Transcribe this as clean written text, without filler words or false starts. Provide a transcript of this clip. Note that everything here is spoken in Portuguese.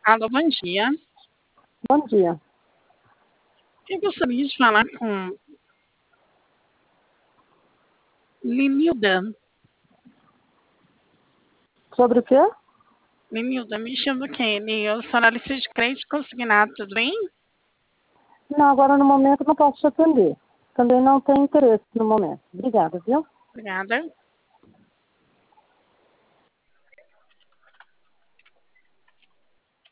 Alô, bom dia. Bom dia. Eu gostaria de falar com Lenilda. Sobre o quê? Lenilda, me chamo Kenny. Eu sou analista de crédito consignado, tudo bem? Não, agora no momento não posso te atender. Também não tenho interesse no momento. Obrigada, viu? Obrigada.